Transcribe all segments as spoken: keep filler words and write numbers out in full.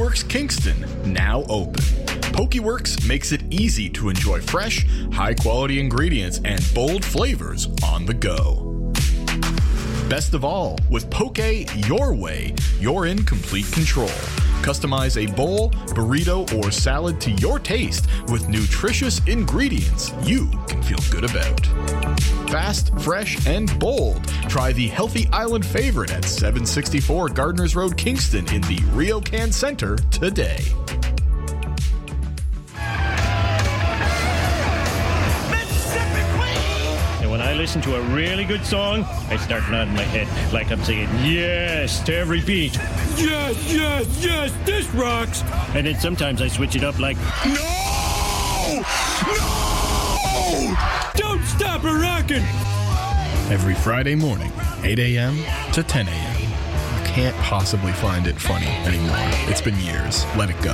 Pokeworks Kingston, now open. Pokeworks makes it easy to enjoy fresh, high-quality ingredients and bold flavors on the go. Best of all, with Poke your way, you're in complete control. Customize a bowl, burrito, or salad to your taste with nutritious ingredients you can feel good about. Fast, fresh, and bold. Try the Healthy Island favorite at seven sixty-four Gardners Road, Kingston in the Ryokan Center today. When I listen to a really good song, I start nodding my head like I'm saying yes to every beat. Yes, yes, yes, this rocks. And then sometimes I switch it up like, no! No! Don't stop a rockin'! Every Friday morning, eight a.m. to ten a.m. You can't possibly find it funny anymore. It's been years. Let it go.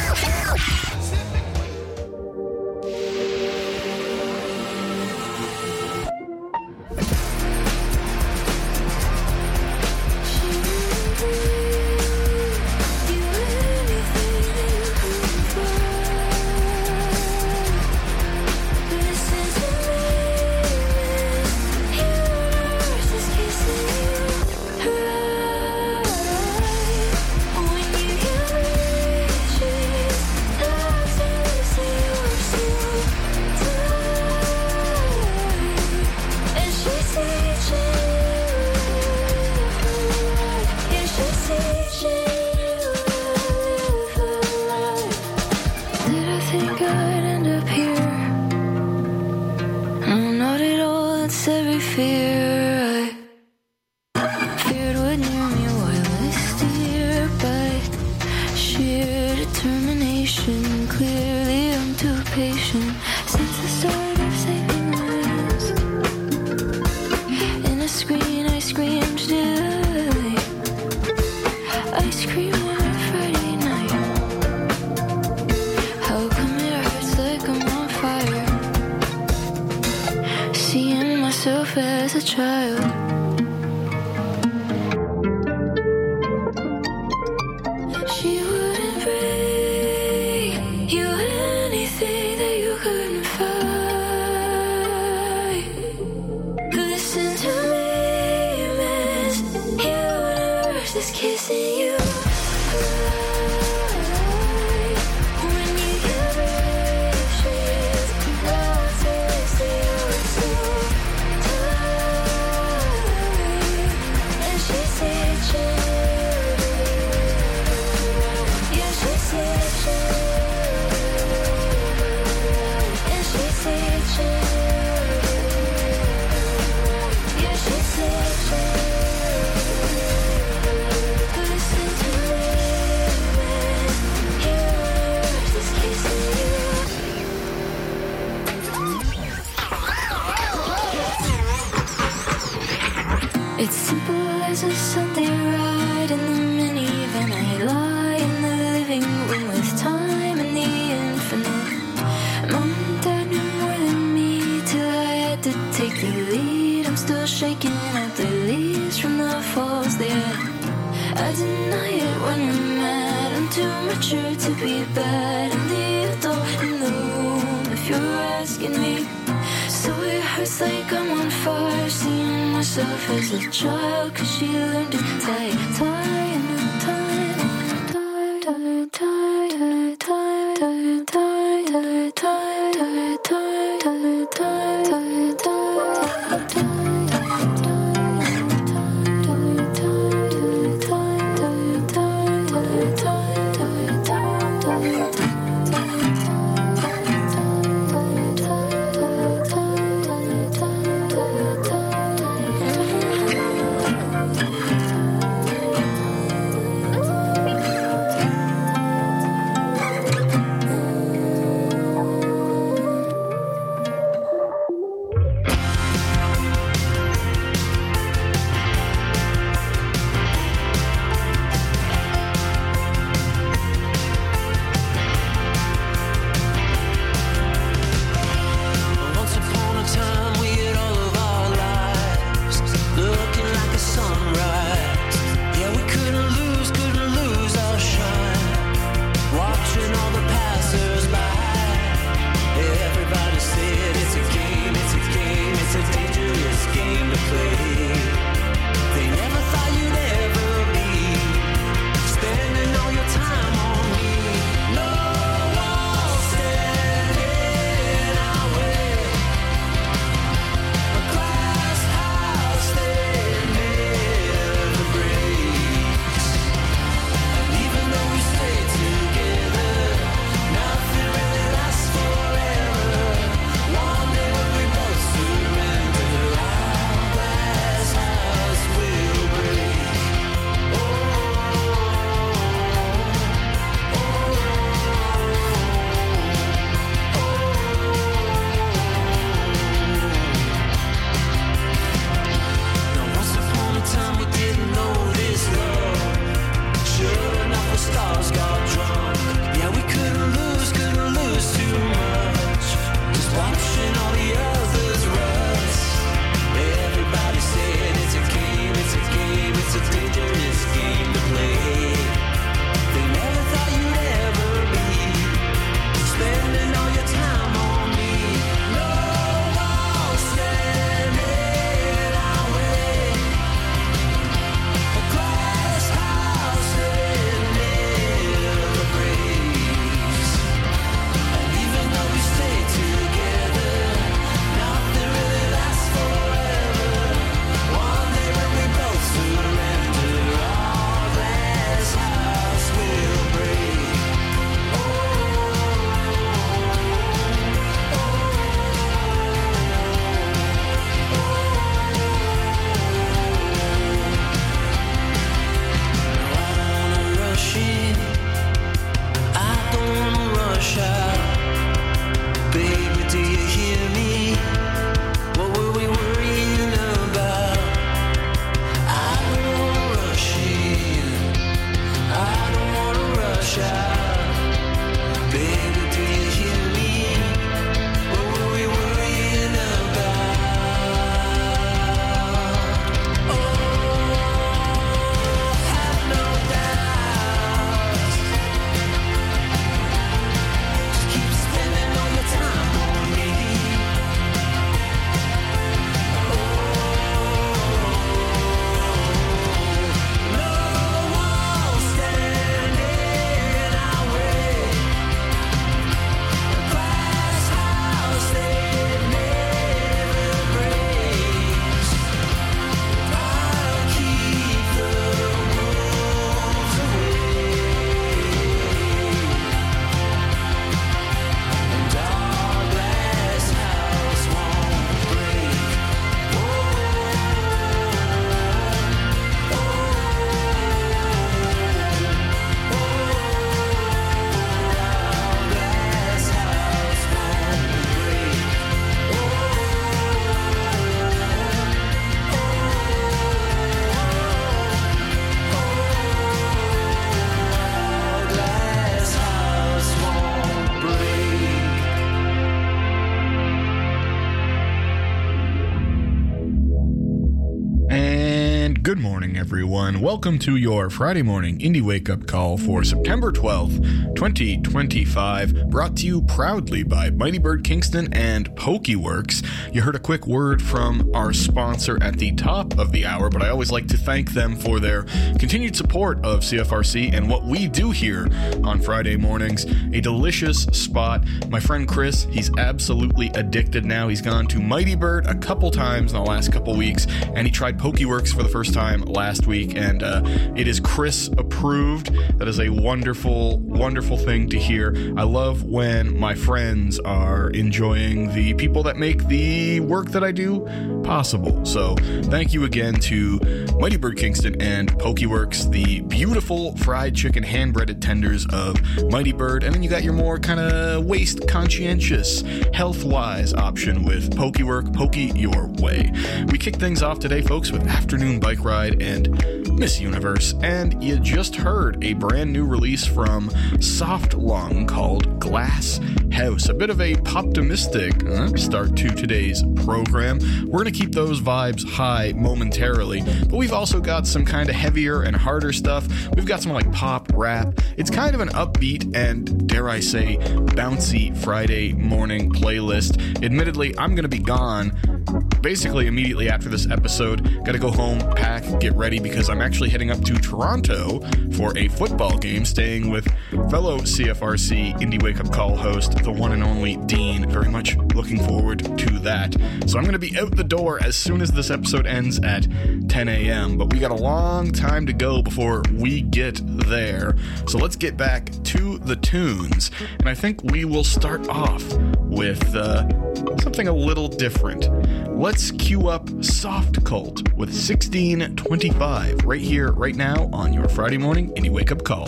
It's simple as a Sunday ride in the minivan. I lie in the living room with time and the infinite. Mom and Dad knew more than me till I had to take the lead. I'm still shaking out the leaves from the falls there. I deny it when I'm mad. I'm too mature to be bad. I'm the adult in the room, if you're asking me. So it hurts like I'm on fire, seeing myself as a child, cause she learned to tie, tie, and tie, tie, tie, tie, tie, tie, tie, tie, tie, tie, tie, tie, tie, tie, tie. Good morning, everyone. Welcome to your Friday morning Indie Wake Up Call for September twelfth, twenty twenty-five, brought to you proudly by Mighty Bird Kingston and PokeWorks. You heard a quick word from our sponsor at the top of the hour, but I always like to thank them for their continued support of C F R C and what we do here on Friday mornings. A delicious spot. My friend Chris, he's absolutely addicted now. He's gone to Mighty Bird a couple times in the last couple weeks, and he tried PokeWorks for the first time last week, and uh, it is Chris approved. That is a wonderful, wonderful thing to hear. I love when my friends are enjoying the people that make the work that I do possible. So thank you again to Mighty Bird Kingston and PokeWorks, the beautiful fried chicken hand-breaded tenders of Mighty Bird, and then you got your more kind of waist conscientious, health-wise option with PokeWork, Poke Your Way. We kick things off today, folks, with Afternoon Bike Ride and Miss Universe, and you just heard a brand new release from Soft Lung called Glass House. A bit of a poptimistic uh, start to today's program. We're going to keep those vibes high momentarily, but we've also got some kind of heavier and harder stuff. We've got some like pop rap. It's kind of an upbeat and, dare I say, bouncy Friday morning playlist. Admittedly, I'm going to be gone basically immediately after this episode. Gotta go home, pack, get ready, because I'm actually heading up to Toronto for a football game, staying with fellow C F R C Indie Wake Up Call host, the one and only Dean. Very much looking forward to that. So I'm gonna be out the door as soon as this episode ends at ten a.m., but we got a long time to go before we get there. So let's get back to the tunes, and I think we will start off with uh, something a little different. Let's cue up Soft Cult with sixteen twenty-five right here, right now on your Friday morning Indie Wake Up Call.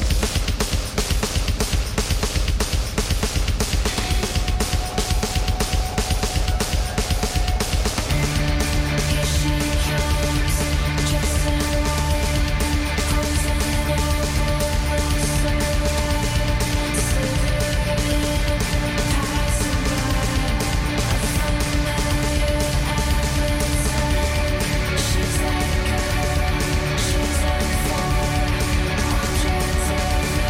She's like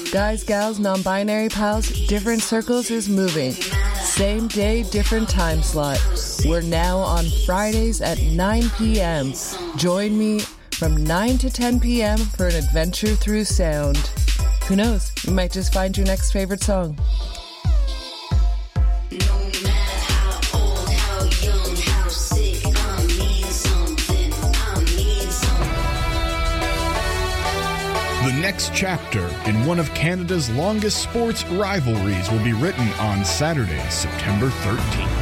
Guys, gals, non-binary pals, different circles is moving. Same day, different time slot. We're now on Fridays at nine p.m. Join me from nine to ten p.m. for an adventure through sound. Who knows? You might just find your next favorite song. The next chapter in one of Canada's longest sports rivalries will be written on Saturday, September thirteenth.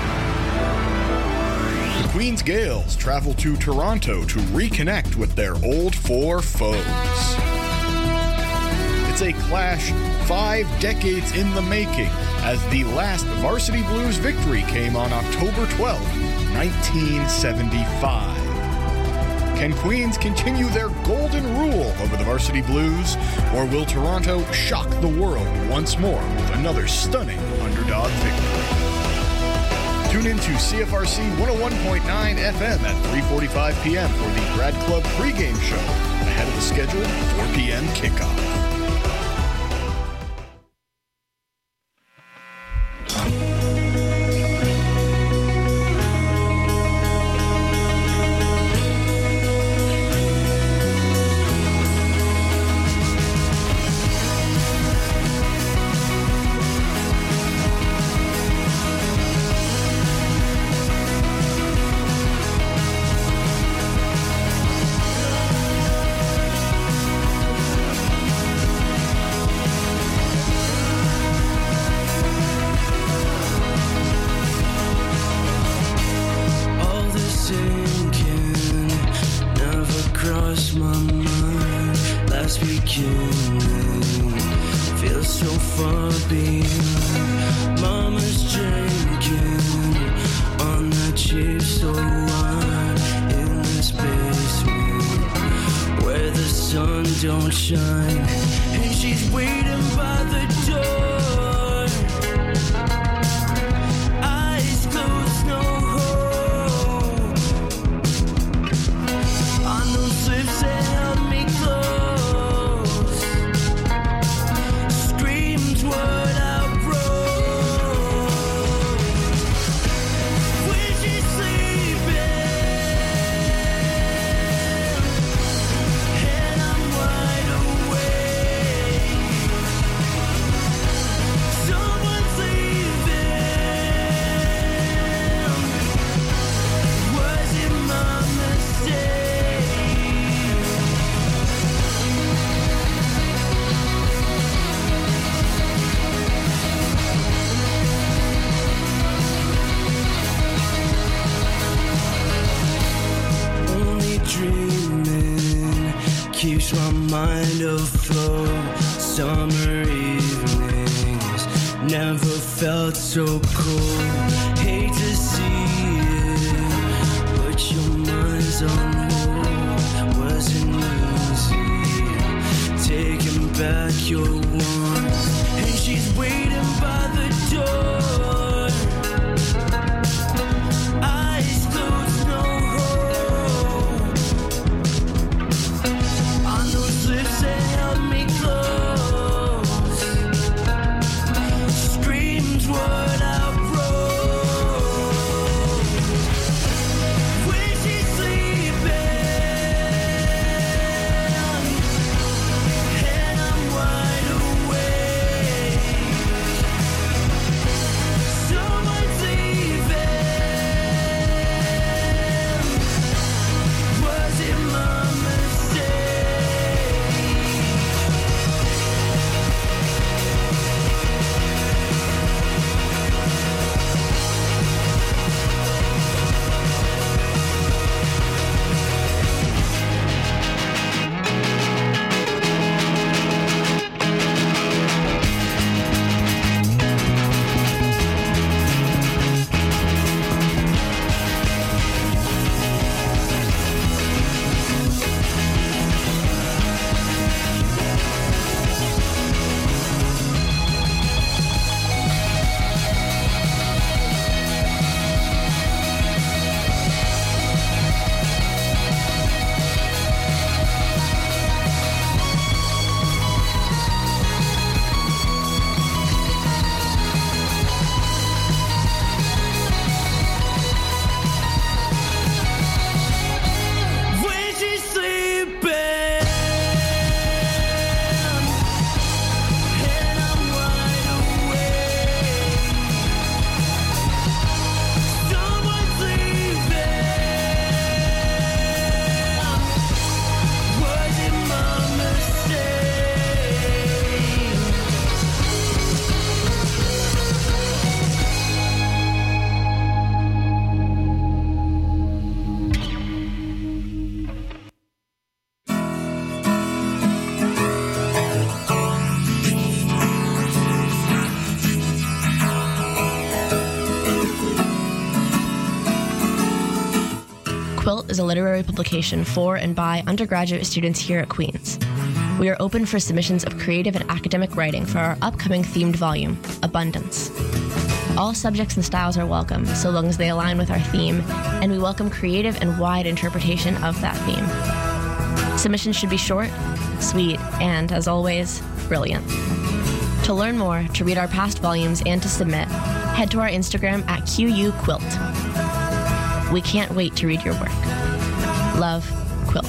The Queen's Gales travel to Toronto to reconnect with their old four foes. It's a clash five decades in the making, as the last Varsity Blues victory came on October twelfth, nineteen seventy-five. Can Queens continue their golden rule over the Varsity Blues, or will Toronto shock the world once more with another stunning underdog victory? Tune in to C F R C one oh one point nine F M at three forty-five p.m. for the Grad Club pregame show ahead of the scheduled four p.m. kickoff. So cold, hate to see it, but your mind's on hold. Wasn't easy taking back your warmth, and she's waiting by the door. Eyes closed, no hope. On those lips that held me close, screams what wide awake. is a literary publication for and by undergraduate students here at Queen's. We are open for submissions of creative and academic writing for our upcoming themed volume, Abundance. All subjects and styles are welcome, so long as they align with our theme, and we welcome creative and wide interpretation of that theme. Submissions should be short, sweet, and, as always, brilliant. To learn more, to read our past volumes, and to submit, head to our Instagram at Q U Quilt. We can't wait to read your work. Love, Quilt.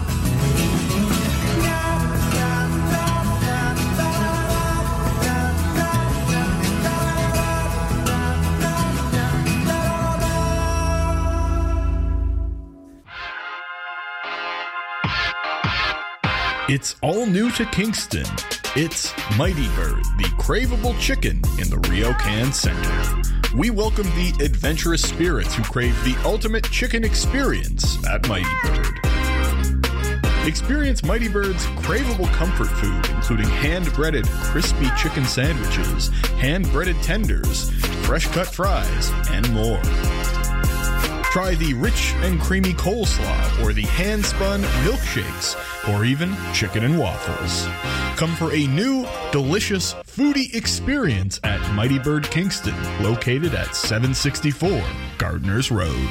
It's all new to Kingston. It's Mighty Bird, the craveable chicken in the Ryokan Center. We welcome the adventurous spirits who crave the ultimate chicken experience at Mighty Bird. Experience Mighty Bird's craveable comfort food, including hand-breaded crispy chicken sandwiches, hand-breaded tenders, fresh-cut fries, and more. Try the rich and creamy coleslaw or the hand-spun milkshakes, or even chicken and waffles. Come for a new, delicious foodie experience at Mighty Bird Kingston, located at seven sixty-four Gardeners Road.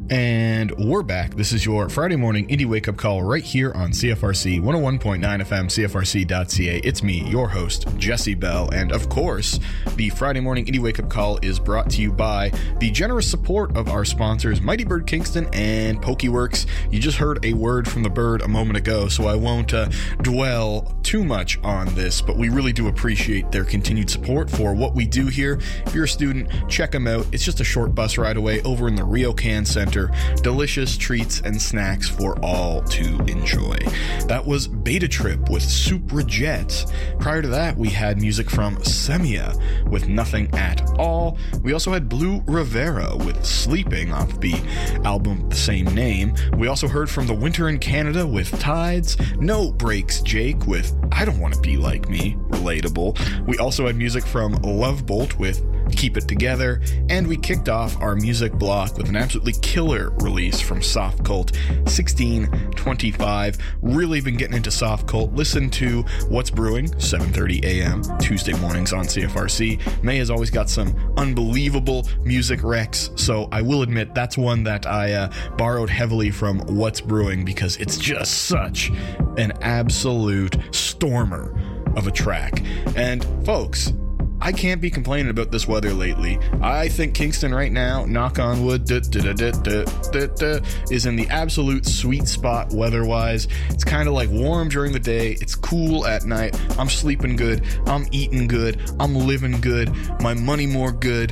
And we're back. This is your Friday morning indie wake-up call right here on C F R C one oh one point nine F M, C F R C dot C A. It's me, your host, Jesse Bell. And of course, the Friday morning indie wake-up call is brought to you by the generous support of our sponsors, Mighty Bird Kingston and PokeWorks. You just heard a word from the bird a moment ago, so I won't uh, dwell too much on this, but we really do appreciate their continued support for what we do here. If you're a student, check them out. It's just a short bus ride away over in the Ryokan Center. Delicious treats and snacks for all to enjoy. That was Beta Trip with Suprajet. Prior to that, we had music from Semia with Nothing at All. We also had Blue Rivera with Sleeping off the album the same name. We also heard from The Winter in Canada with Tides. No Breaks Jake with I Don't Want to Be Like Me. Relatable. We also had music from Love Bolt with Keep It Together, and we kicked off our music block with an absolutely killer release from Soft Cult, sixteen twenty-five. Really been getting into Soft Cult. Listen to What's Brewing, seven thirty a.m. Tuesday mornings on C F R C. May has always got some unbelievable music recs, so I will admit that's one that I uh, borrowed heavily from What's Brewing because it's just such an absolute stormer of a track. And folks, I can't be complaining about this weather lately. I think Kingston right now, knock on wood, da, da, da, da, da, da, is in the absolute sweet spot weather-wise. It's kind of like warm during the day. It's cool at night. I'm sleeping good. I'm eating good. I'm living good. My money more good.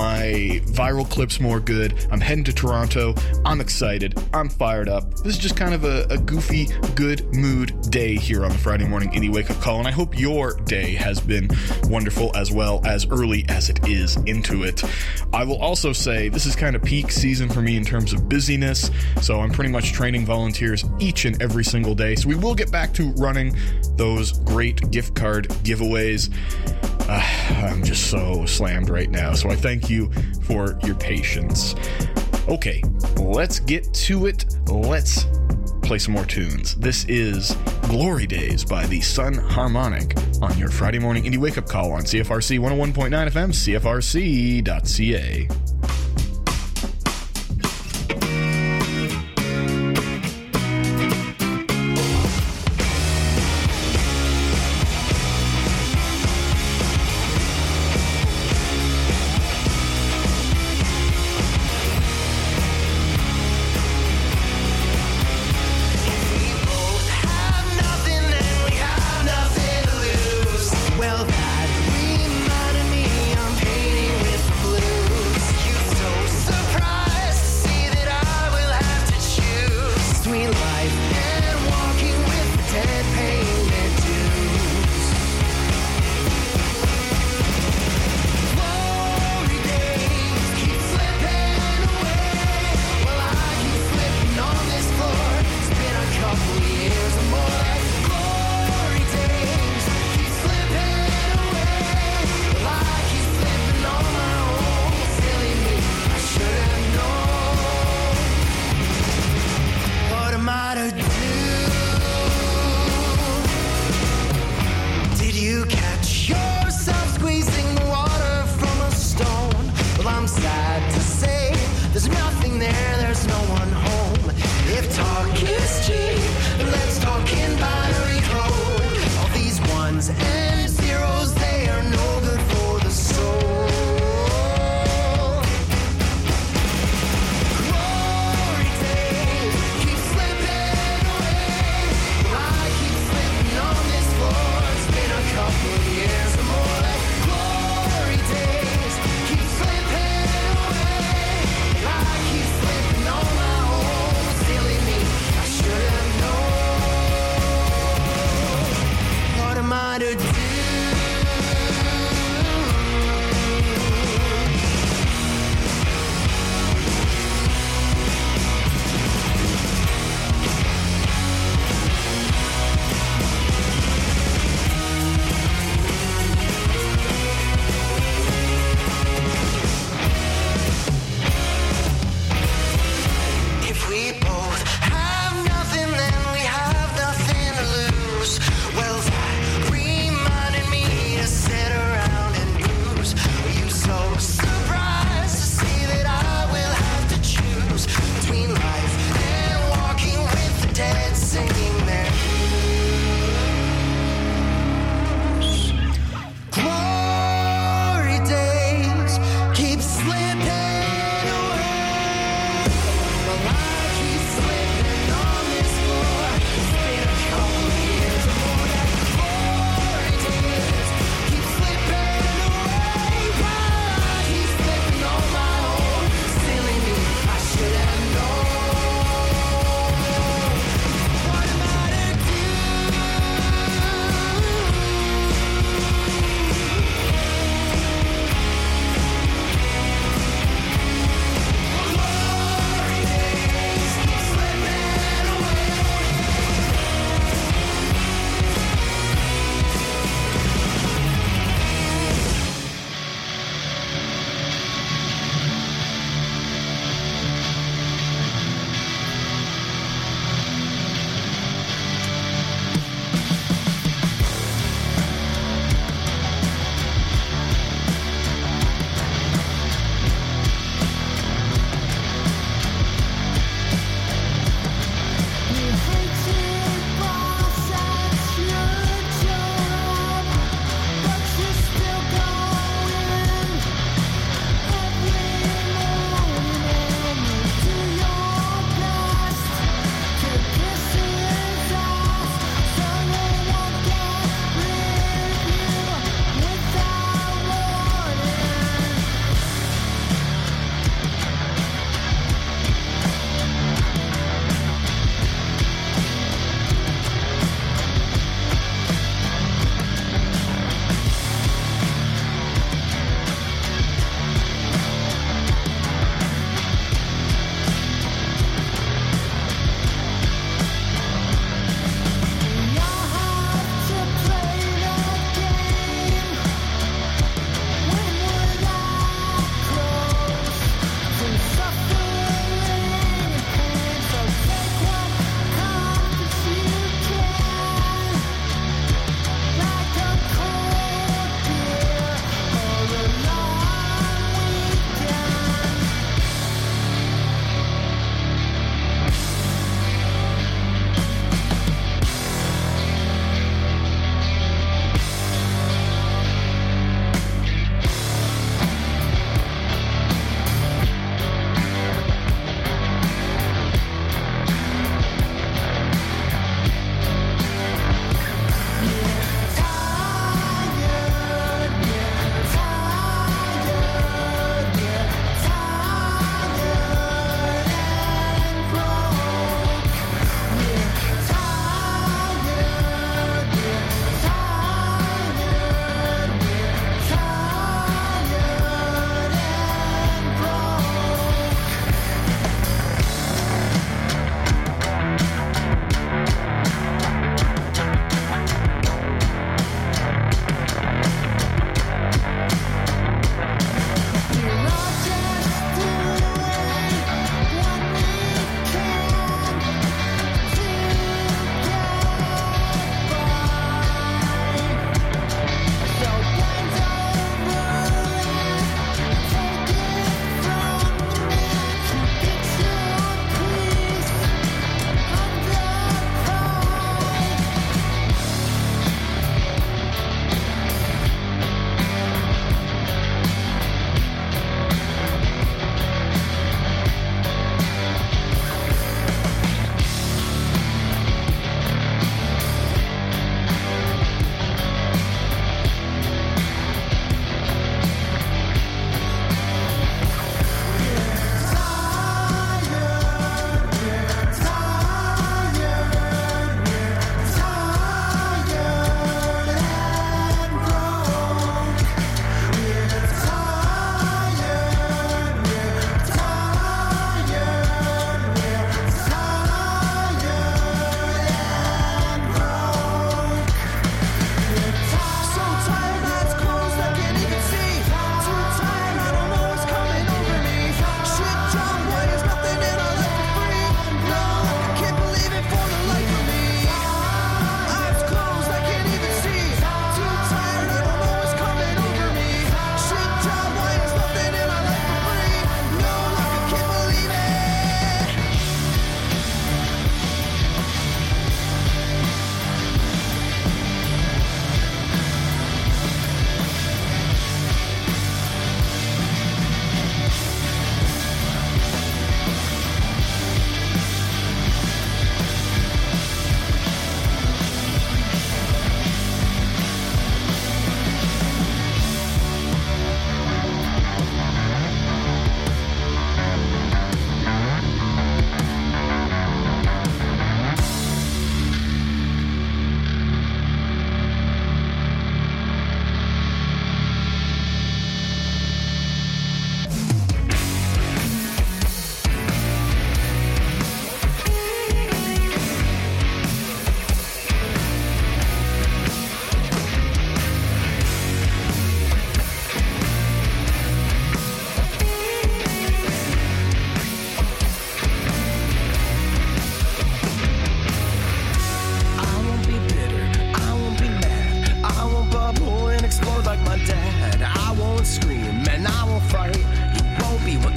My viral clips more good. I'm heading to Toronto. I'm excited. I'm fired up. This is just kind of a, a goofy, good mood day here on the Friday morning indie wake-up call, and I hope your day has been wonderful as well. As early as it is into it. I will also say this is kind of peak season for me in terms of busyness, so I'm pretty much training volunteers each and every single day, so we will get back to running those great gift card giveaways. Uh, I'm just so slammed right now, so I thank you for your patience. Okay, let's get to it. Let's play some more tunes. This is Glory Days by the Sun Harmonic on your Friday morning indie wake-up call on C F R C one oh one point nine F M, C F R C dot C A. Well, that reminded me I'm painting with the blues.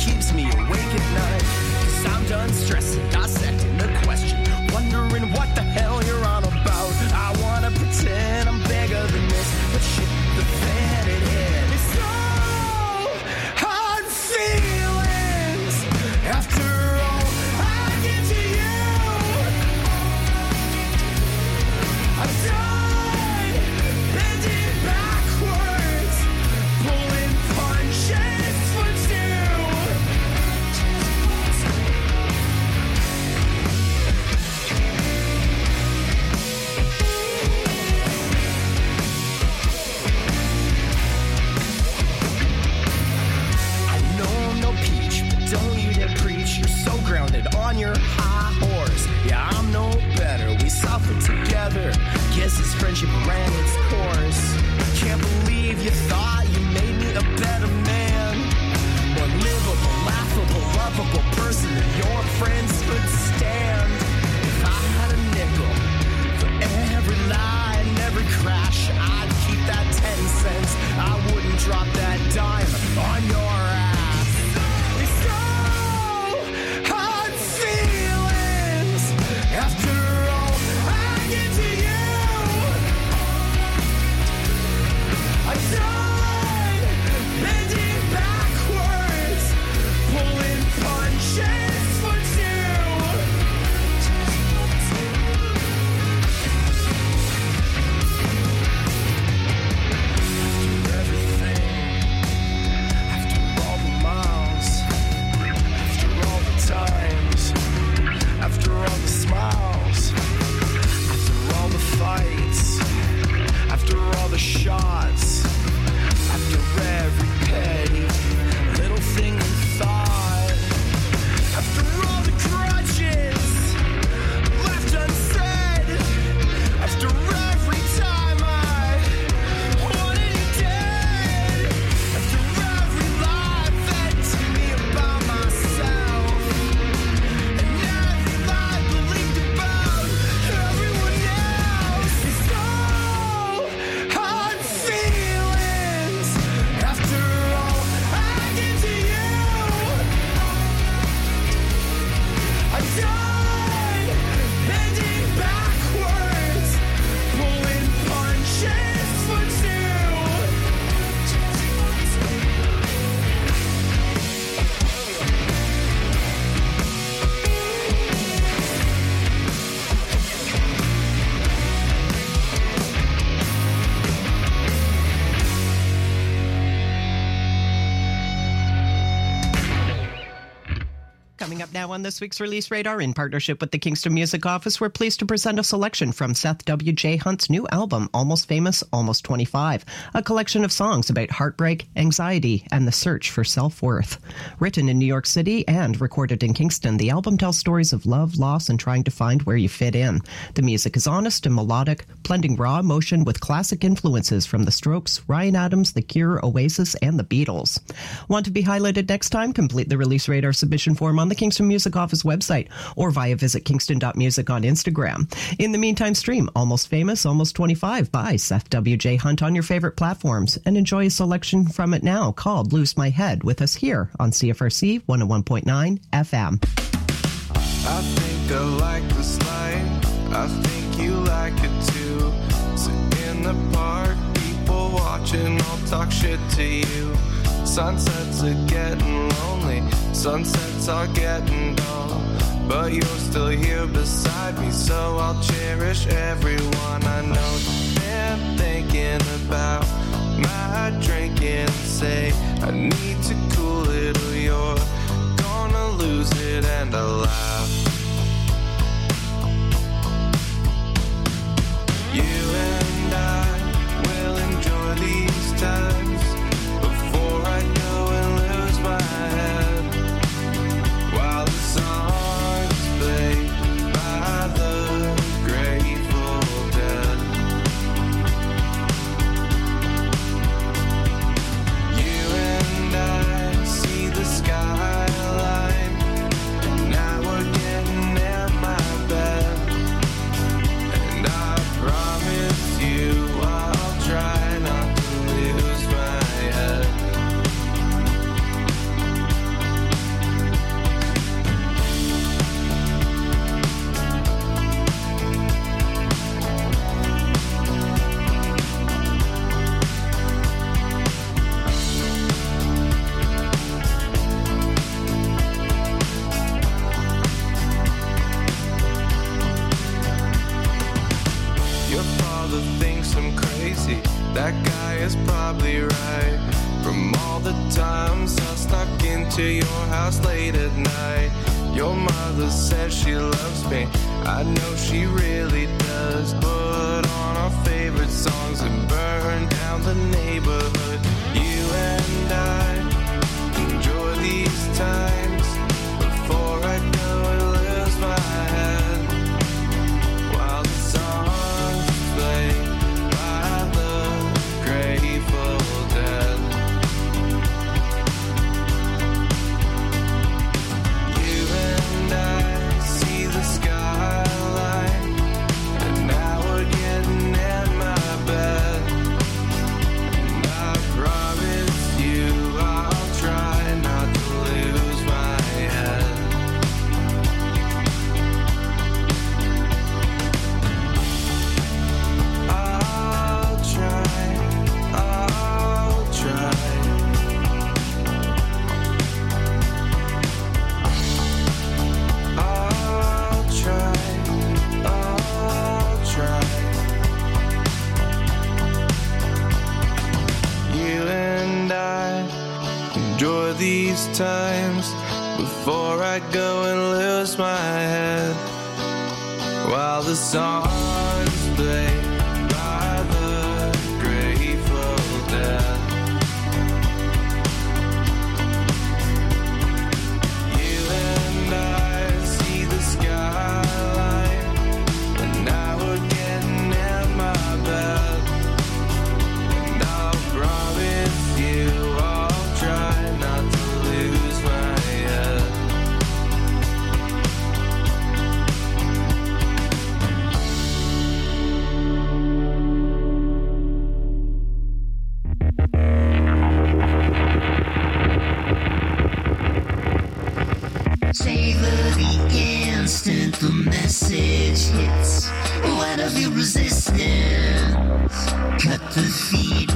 keeps me awake at night. Cause I'm done stressing, dissecting the question, wondering what the hell you're on about. I wanna pretend I'm bigger than this, but shit, the fan it hit. It's so hard feelings after all I did to you. I'm done bending backwards, pulling punches for two. I know I'm no peach, but don't you dare preach. You're so grounded on your high horse. Yeah, I'm no better. We suffered together. Guess this friendship ran its course. Can't believe you thought you made me a better man. More livable, laughable, lovable person than your friends could stand. If I had a nickel for every lie and every crash, I'd keep that ten cents. I wouldn't drop that dime on your ass. It's so hard feelings after all I did to you. I'm done bending backwards, pulling punches for two. After everything, after all the miles, after all the times, after all the smiles, after all the fights, after all the shots, after every petty little thing we thought, after all the grudges left unsaid, after every time I wanted you dead, after every lie fed to me about myself, and every lie believed about everyone else. It's so hard feelings after all I did to you. I'm done bending backwards, pulling punches for two. Coming up now on this week's Release Radar, in partnership with the Kingston Music Office, we're pleased to present a selection from Seth W. J. Hunt's new album, Almost Famous, Almost twenty-five, a collection of songs about heartbreak, anxiety, and the search for self-worth. Written in New York City and recorded in Kingston, the album tells stories of love, loss, and trying to find where you fit in. The music is honest and melodic, blending raw emotion with classic influences from The Strokes, Ryan Adams, The Cure, Oasis, and The Beatles. Want to be highlighted next time? Complete the Release Radar submission form on the Kingston Music Office website or via visit kingston dot music on Instagram. In the meantime, stream Almost Famous, Almost twenty-five by Seth W. J. Hunt on your favorite platforms and enjoy a selection from it now called Lose My Head with us here on C F R C one oh one point nine F M. I think I like this life, I think you like it too. Sit in the park, people watching, all talk shit to you. Sunsets are getting lonely, sunsets are getting dull, but you're still here beside me, so I'll cherish everyone. I know they're thinking about my drinking and say I need to cool it or you're gonna lose it, and I laugh. You and I will enjoy these times before I go and lose my head, while the songs play by the Grateful Dead. You and I see the to your house late at night. Your mother says she loves me, I know she really does. Put on our favorite songs and burn down the neighborhood. You and I enjoy these times before I go and lose my head. While the songs play by the Grateful Dead. You and I see the skyline, and now we're getting in my bed. And I promise you I'll try not to lose my head. I'll try, I'll try. I'll try, I'll try. You and I enjoy these times before I go and lose my head. While the songs play by the Grateful Dead. You and I see the skyline, and now we're getting in my bed. And I'll promise you I'll try not to lose my head. Savor the instant the message hits. What of your resistance? Cut the feed